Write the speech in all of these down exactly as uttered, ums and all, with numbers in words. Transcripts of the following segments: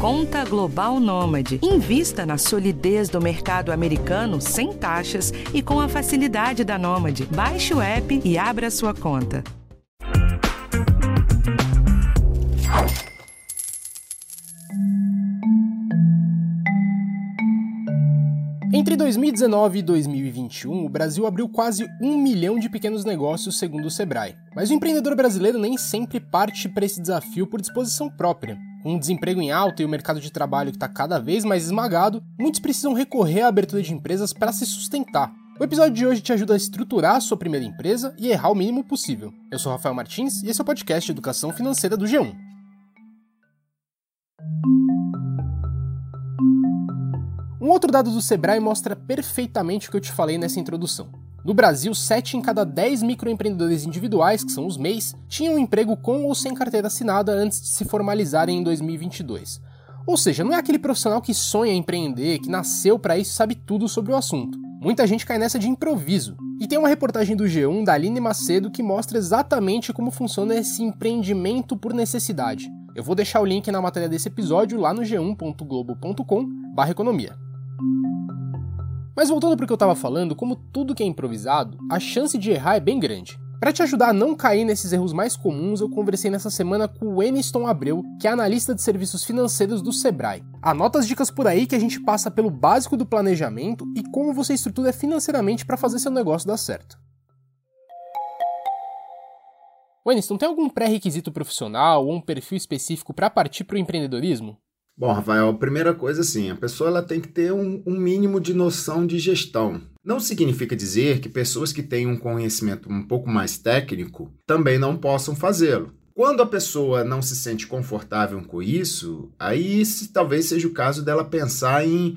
Conta Global Nômade. Invista na solidez do mercado americano sem taxas e com a facilidade da Nômade. Baixe o app e abra sua conta. Entre dois mil e dezenove e dois mil e vinte e um, o Brasil abriu quase um milhão de pequenos negócios, segundo o Sebrae. Mas o empreendedor brasileiro nem sempre parte para esse desafio por disposição própria. Com o desemprego em alta e o mercado de trabalho que está cada vez mais esmagado, muitos precisam recorrer à abertura de empresas para se sustentar. O episódio de hoje te ajuda a estruturar a sua primeira empresa e errar o mínimo possível. Eu sou Rafael Martins e esse é o podcast Educação Financeira do G um. Um outro dado do Sebrae mostra perfeitamente o que eu te falei nessa introdução. No Brasil, sete em cada dez microempreendedores individuais, que são os M E Is, tinham um emprego com ou sem carteira assinada antes de se formalizarem em dois mil e vinte e dois. Ou seja, não é aquele profissional que sonha em empreender, que nasceu para isso e sabe tudo sobre o assunto. Muita gente cai nessa de improviso. E tem uma reportagem do G um, da Aline Macedo, que mostra exatamente como funciona esse empreendimento por necessidade. Eu vou deixar o link na matéria desse episódio lá no g um ponto globo ponto com barra economia. Mas voltando para o que eu estava falando, como tudo que é improvisado, a chance de errar é bem grande. Para te ajudar a não cair nesses erros mais comuns, eu conversei nessa semana com o Eniston Abreu, que é analista de serviços financeiros do Sebrae. Anota as dicas por aí que a gente passa pelo básico do planejamento e como você estrutura financeiramente para fazer seu negócio dar certo. Eniston, tem algum pré-requisito profissional ou um perfil específico para partir para o empreendedorismo? Bom, Rafael, a primeira coisa, assim, a pessoa ela tem que ter um, um mínimo de noção de gestão. Não significa dizer que pessoas que têm um conhecimento um pouco mais técnico também não possam fazê-lo. Quando a pessoa não se sente confortável com isso, aí esse, talvez seja o caso dela pensar em,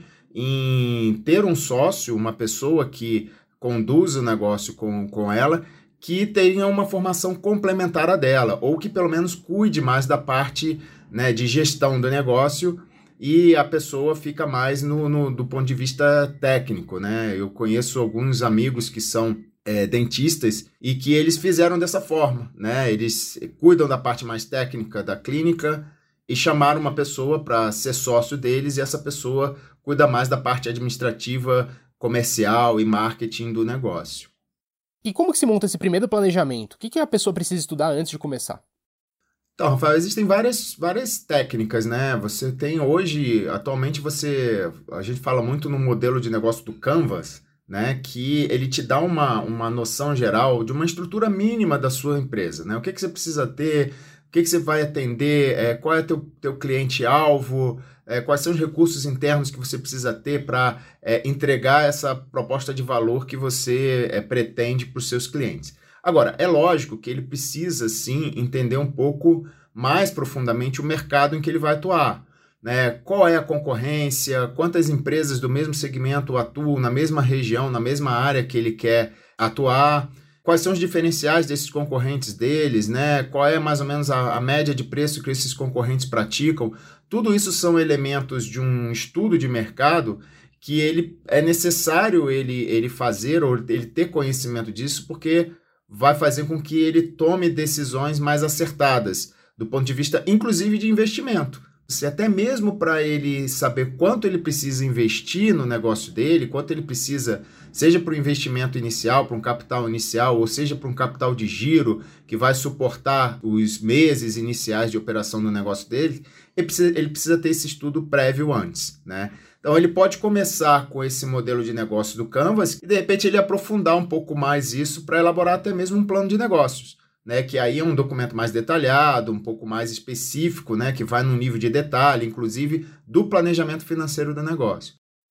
em ter um sócio, uma pessoa que conduza o negócio com, com ela, que tenha uma formação complementar à dela, ou que pelo menos cuide mais da parte, né, de gestão do negócio e a pessoa fica mais no, no, do ponto de vista técnico, né? Eu conheço alguns amigos que são é, dentistas e que eles fizeram dessa forma, né? Eles cuidam da parte mais técnica da clínica e chamaram uma pessoa para ser sócio deles e essa pessoa cuida mais da parte administrativa, comercial e marketing do negócio. E como que se monta esse primeiro planejamento? O que que a pessoa precisa estudar antes de começar? Então, Rafael, existem várias, várias técnicas, né? Você tem hoje, atualmente você, a gente fala muito no modelo de negócio do Canvas, né? Que ele te dá uma, uma noção geral de uma estrutura mínima da sua empresa, né? O que que você precisa ter, o que que você vai atender, é, qual é o teu, teu cliente-alvo, é, quais são os recursos internos que você precisa ter para é, entregar essa proposta de valor que você é, pretende para os seus clientes. Agora, é lógico que ele precisa, sim, entender um pouco mais profundamente o mercado em que ele vai atuar, né? Qual é a concorrência, quantas empresas do mesmo segmento atuam na mesma região, na mesma área que ele quer atuar, quais são os diferenciais desses concorrentes deles, né? Qual é mais ou menos a, a média de preço que esses concorrentes praticam. Tudo isso são elementos de um estudo de mercado que ele, é necessário ele, ele fazer ou ele ter conhecimento disso, porque vai fazer com que ele tome decisões mais acertadas, do ponto de vista, inclusive, de investimento. Se até mesmo para ele saber quanto ele precisa investir no negócio dele, quanto ele precisa, seja para o investimento inicial, para um capital inicial, ou seja para um capital de giro, que vai suportar os meses iniciais de operação do negócio dele, ele precisa, ele precisa ter esse estudo prévio antes, né? Então, ele pode começar com esse modelo de negócio do Canvas e, de repente, ele aprofundar um pouco mais isso para elaborar até mesmo um plano de negócios, né? Que aí é um documento mais detalhado, um pouco mais específico, né? Que vai no nível de detalhe, inclusive, do planejamento financeiro do negócio.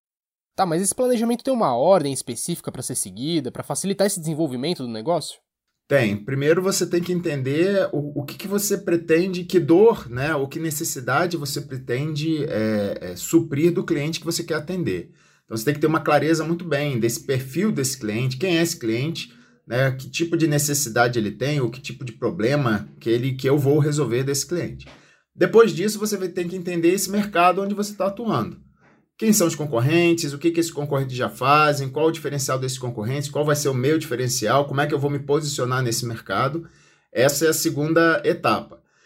Tá, mas esse planejamento tem uma ordem específica para ser seguida, para facilitar esse desenvolvimento do negócio? Tem. Primeiro você tem que entender o, o que, que você pretende, que dor, né, ou que necessidade você pretende é, é, suprir do cliente que você quer atender. Então você tem que ter uma clareza muito bem desse perfil desse cliente, quem é esse cliente, né, que tipo de necessidade ele tem, ou que tipo de problema que, ele, que eu vou resolver desse cliente. Depois disso você vai ter que entender esse mercado onde você está atuando. Quem são os concorrentes, o que, que esses concorrentes já fazem, qual o diferencial desses concorrentes, qual vai ser o meu diferencial, como é que eu vou me posicionar nesse mercado. Essa é a segunda etapa.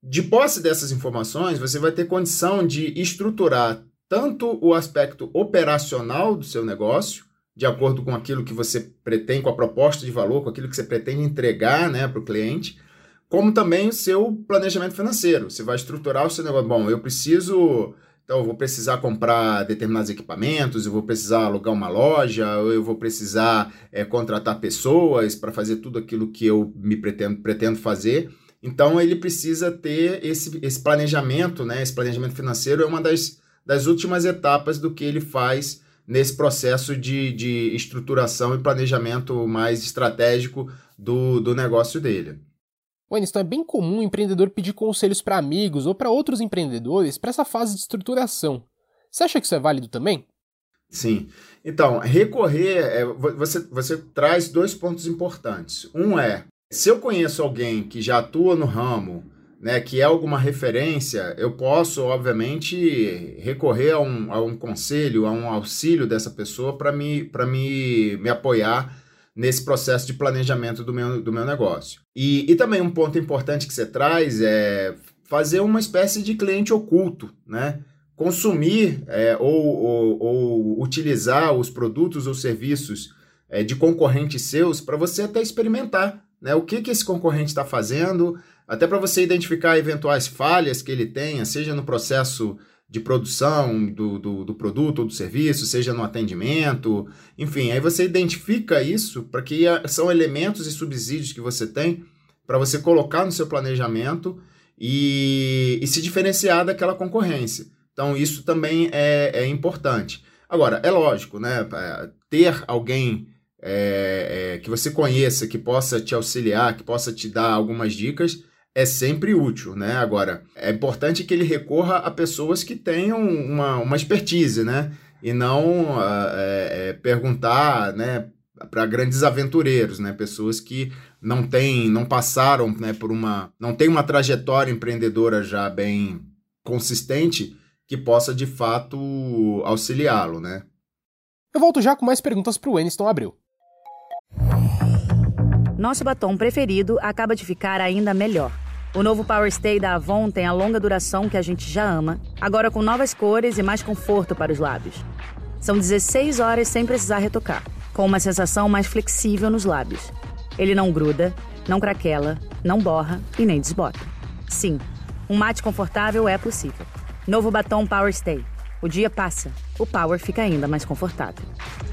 De posse dessas informações, você vai ter condição de estruturar tanto o aspecto operacional do seu negócio, de acordo com aquilo que você pretende, com a proposta de valor, com aquilo que você pretende entregar, né, para o cliente, como também o seu planejamento financeiro. Você vai estruturar o seu negócio. Bom, eu preciso... Então, eu vou precisar comprar determinados equipamentos, eu vou precisar alugar uma loja, eu vou precisar é, contratar pessoas para fazer tudo aquilo que eu me pretendo, pretendo fazer. Então, ele precisa ter esse, esse planejamento, né? Esse planejamento financeiro é uma das, das últimas etapas do que ele faz nesse processo de, de estruturação e planejamento mais estratégico do, do negócio dele. Winston, é bem comum o empreendedor pedir conselhos para amigos ou para outros empreendedores para essa fase de estruturação. Você acha que isso é válido também? Sim. Então, recorrer, é, você, você traz dois pontos importantes. Um é, se eu conheço alguém que já atua no ramo, né, que é alguma referência, eu posso, obviamente, recorrer a um, a um conselho, a um auxílio dessa pessoa para me, para me, me apoiar nesse processo de planejamento do meu, do meu negócio. E, e também um ponto importante que você traz é fazer uma espécie de cliente oculto, né? Consumir é, ou, ou, ou utilizar os produtos ou serviços é, de concorrentes seus para você até experimentar, né? O que, que esse concorrente está fazendo, até para você identificar eventuais falhas que ele tenha, seja no processo de produção do, do, do produto ou do serviço, seja no atendimento, enfim, aí você identifica isso para que são elementos e subsídios que você tem para você colocar no seu planejamento e, e se diferenciar daquela concorrência. Então, isso também é, é importante. Agora, é lógico, né? Ter alguém é, é, que você conheça, que possa te auxiliar, que possa te dar algumas dicas, é sempre útil, né? Agora, é importante que ele recorra a pessoas que tenham uma, uma expertise, né? E não é, é, perguntar, né, para grandes aventureiros, né? Pessoas que não têm, não passaram, né, por uma... não tem uma trajetória empreendedora já bem consistente que possa, de fato, auxiliá-lo, né? Eu volto já com mais perguntas para o Winston Abreu. Nosso batom preferido acaba de ficar ainda melhor. O novo Power Stay da Avon tem a longa duração que a gente já ama, agora com novas cores e mais conforto para os lábios. São dezesseis horas sem precisar retocar, com uma sensação mais flexível nos lábios. Ele não gruda, não craquela, não borra e nem desbota. Sim, um mate confortável é possível. Novo batom Power Stay. O dia passa, o Power fica ainda mais confortável.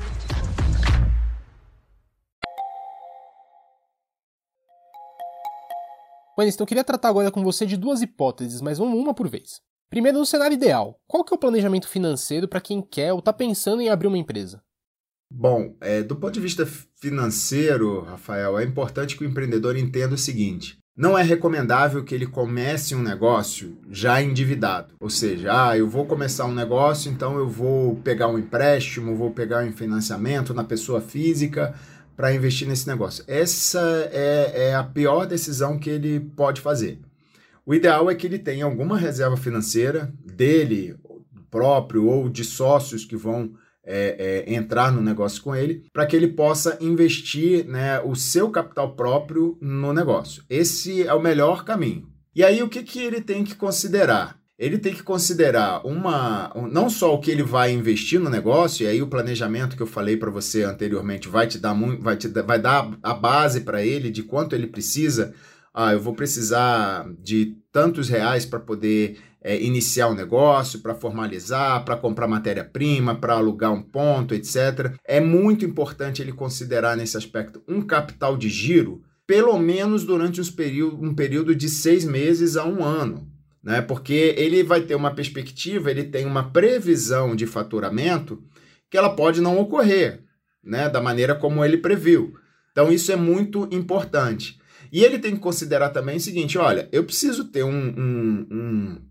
Winston, eu queria tratar agora com você de duas hipóteses, mas vamos uma por vez. Primeiro, no cenário ideal, qual que é o planejamento financeiro para quem quer ou está pensando em abrir uma empresa? Bom, é, do ponto de vista financeiro, Rafael, é importante que o empreendedor entenda o seguinte: não é recomendável que ele comece um negócio já endividado. Ou seja, ah, eu vou começar um negócio, então eu vou pegar um empréstimo, vou pegar um financiamento na pessoa física para investir nesse negócio. Essa é, é a pior decisão que ele pode fazer. O ideal é que ele tenha alguma reserva financeira dele próprio ou de sócios que vão é, é, entrar no negócio com ele, para que ele possa investir, né, o seu capital próprio no negócio. Esse é o melhor caminho. E aí o que, que ele tem que considerar? Ele tem que considerar uma, não só o que ele vai investir no negócio, e aí o planejamento que eu falei para você anteriormente vai te dar, vai te, vai dar a base para ele de quanto ele precisa. Ah, eu vou precisar de tantos reais para poder é, iniciar o um negócio, para formalizar, para comprar matéria-prima, para alugar um ponto, etcétera. É muito importante ele considerar nesse aspecto um capital de giro, pelo menos durante uns período, um período de seis meses a um ano. Né? Porque ele vai ter uma perspectiva, ele tem uma previsão de faturamento que ela pode não ocorrer, né? Da maneira como ele previu. Então isso é muito importante. E ele tem que considerar também o seguinte: olha, eu preciso ter um, um, um,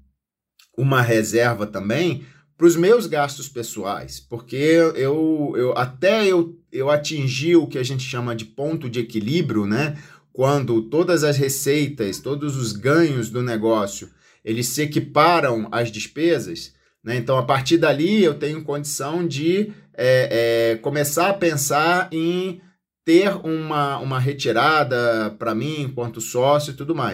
uma reserva também para os meus gastos pessoais, porque eu, eu, até eu, eu atingir o que a gente chama de ponto de equilíbrio, né? Quando todas as receitas, todos os ganhos do negócio eles se equiparam às despesas, né? Então, a partir dali, eu tenho condição de é, é, começar a pensar em ter uma, uma retirada para mim, enquanto sócio e tudo mais.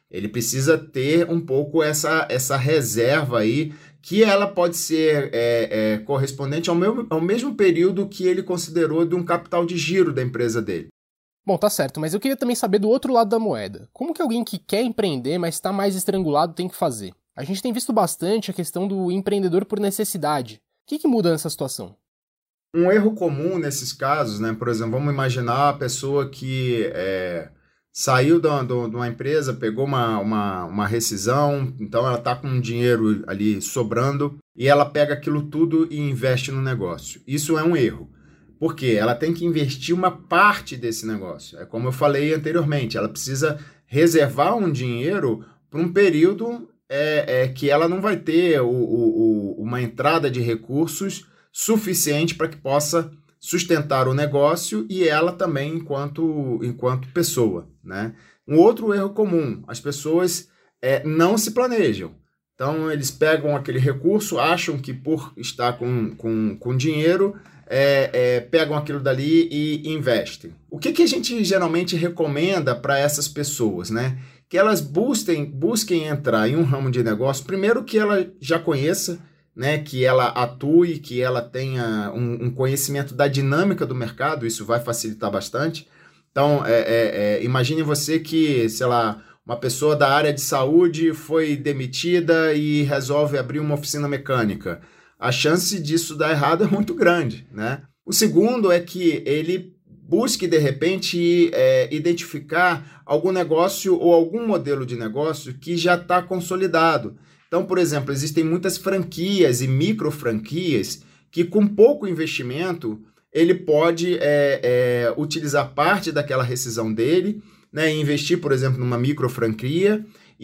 Ele precisa ter um pouco essa, essa reserva aí, que ela pode ser é, é, correspondente ao, meu, ao mesmo período que ele considerou de um capital de giro da empresa dele. Bom, tá certo, mas eu queria também saber do outro lado da moeda. Como que alguém que quer empreender, mas está mais estrangulado, tem que fazer? A gente tem visto bastante a questão do empreendedor por necessidade. O que, que muda nessa situação? Um erro comum nesses casos, né? Por exemplo, vamos imaginar a pessoa que é, saiu de uma empresa, pegou uma, uma, uma rescisão, então ela está com um dinheiro ali sobrando e ela pega aquilo tudo e investe no negócio. Isso é um erro. Por quê? Ela tem que investir uma parte desse negócio. É como eu falei anteriormente, ela precisa reservar um dinheiro para um período é, é, que ela não vai ter o, o, o, uma entrada de recursos suficiente para que possa sustentar o negócio e ela também enquanto, enquanto pessoa, né? Um outro erro comum, as pessoas é, não se planejam. Então, eles pegam aquele recurso, acham que por estar com, com, com dinheiro, é, é, pegam aquilo dali e investem. O que, que a gente geralmente recomenda para essas pessoas, né? Que elas busquem, busquem entrar em um ramo de negócio, primeiro que ela já conheça, né, que ela atue, que ela tenha um, um conhecimento da dinâmica do mercado, isso vai facilitar bastante. Então, é, é, é, imagine você que, sei lá, uma pessoa da área de saúde foi demitida e resolve abrir uma oficina mecânica. A chance disso dar errado é muito grande, né? O segundo é que ele busque, de repente, é, identificar algum negócio ou algum modelo de negócio que já está consolidado. Então, por exemplo, existem muitas franquias e micro franquias que com pouco investimento ele pode é, é, utilizar parte daquela rescisão dele, né, investir, por exemplo, numa micro franquia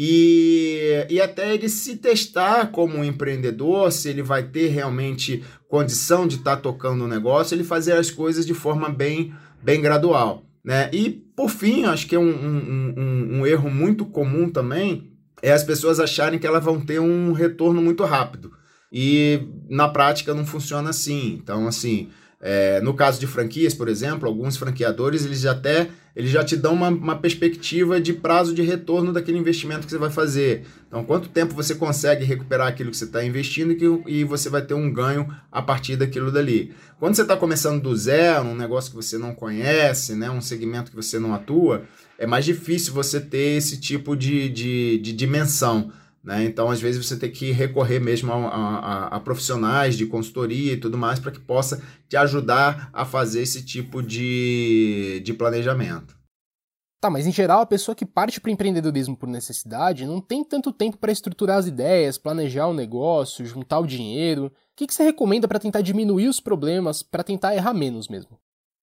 e, e até ele se testar como um empreendedor, se ele vai ter realmente condição de estar tá tocando o negócio, ele fazer as coisas de forma bem, bem gradual, né? E, por fim, acho que é um, um, um, um erro muito comum também, é as pessoas acharem que elas vão ter um retorno muito rápido. E na prática não funciona assim. Então, assim, é, no caso de franquias, por exemplo, alguns franqueadores, eles já, até, eles já te dão uma, uma perspectiva de prazo de retorno daquele investimento que você vai fazer. Então, quanto tempo você consegue recuperar aquilo que você está investindo e, que, e você vai ter um ganho a partir daquilo dali. Quando você está começando do zero, um negócio que você não conhece, né, um segmento que você não atua, é mais difícil você ter esse tipo de, de, de dimensão, né? Então, às vezes, você tem que recorrer mesmo a, a, a profissionais de consultoria e tudo mais para que possa te ajudar a fazer esse tipo de, de planejamento. Tá, mas em geral, a pessoa que parte para o empreendedorismo por necessidade não tem tanto tempo para estruturar as ideias, planejar o negócio, juntar o dinheiro. O que, que você recomenda para tentar diminuir os problemas, para tentar errar menos mesmo?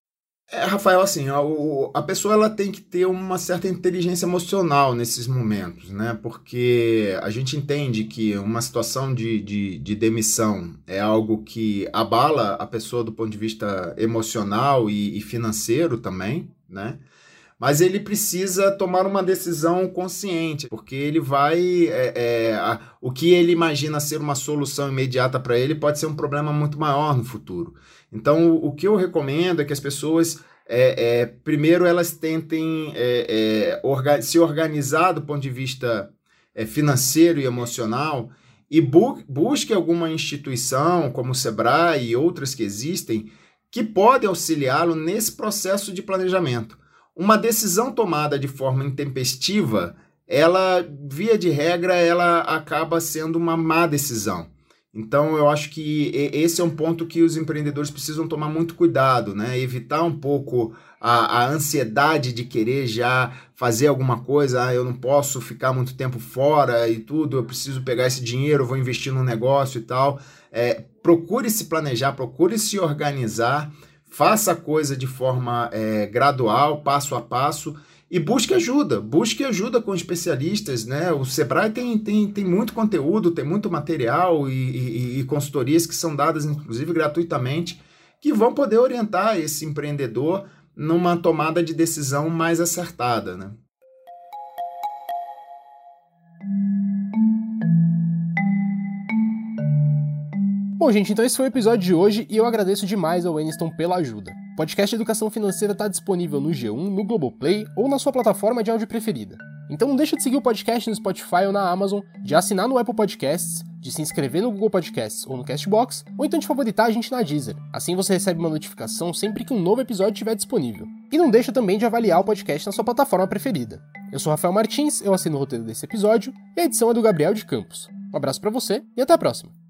É, Rafael, assim, a, a pessoa ela tem que ter uma certa inteligência emocional nesses momentos, né? Porque a gente entende que uma situação de, de, de demissão é algo que abala a pessoa do ponto de vista emocional e, e financeiro também, né? Mas ele precisa tomar uma decisão consciente, porque ele vai... É, é, a, o que ele imagina ser uma solução imediata para ele pode ser um problema muito maior no futuro. Então, o, o que eu recomendo é que as pessoas, é, é, primeiro, elas tentem é, é, orga- se organizar do ponto de vista é, financeiro e emocional e bu- busque alguma instituição, como o Sebrae e outras que existem, que podem auxiliá-lo nesse processo de planejamento. Uma decisão tomada de forma intempestiva, ela, via de regra, ela acaba sendo uma má decisão. Então, eu acho que esse é um ponto que os empreendedores precisam tomar muito cuidado, né? Evitar um pouco a, a ansiedade de querer já fazer alguma coisa. Ah, eu não posso ficar muito tempo fora e tudo, eu preciso pegar esse dinheiro, vou investir num negócio e tal. É, procure se planejar, procure se organizar, faça a coisa de forma é, gradual, passo a passo, e busque ajuda, busque ajuda com especialistas, né? O Sebrae tem, tem, tem muito conteúdo, tem muito material e, e, e consultorias que são dadas, inclusive, gratuitamente, que vão poder orientar esse empreendedor numa tomada de decisão mais acertada, né? Bom, gente, então esse foi o episódio de hoje e eu agradeço demais ao Eniston pela ajuda. O podcast Educação Financeira está disponível no G um, no Globoplay ou na sua plataforma de áudio preferida. Então não deixa de seguir o podcast no Spotify ou na Amazon, de assinar no Apple Podcasts, de se inscrever no Google Podcasts ou no Castbox, ou então de favoritar a gente na Deezer. Assim você recebe uma notificação sempre que um novo episódio estiver disponível. E não deixa também de avaliar o podcast na sua plataforma preferida. Eu sou Rafael Martins, eu assino o roteiro desse episódio, e a edição é do Gabriel de Campos. Um abraço pra você e até a próxima!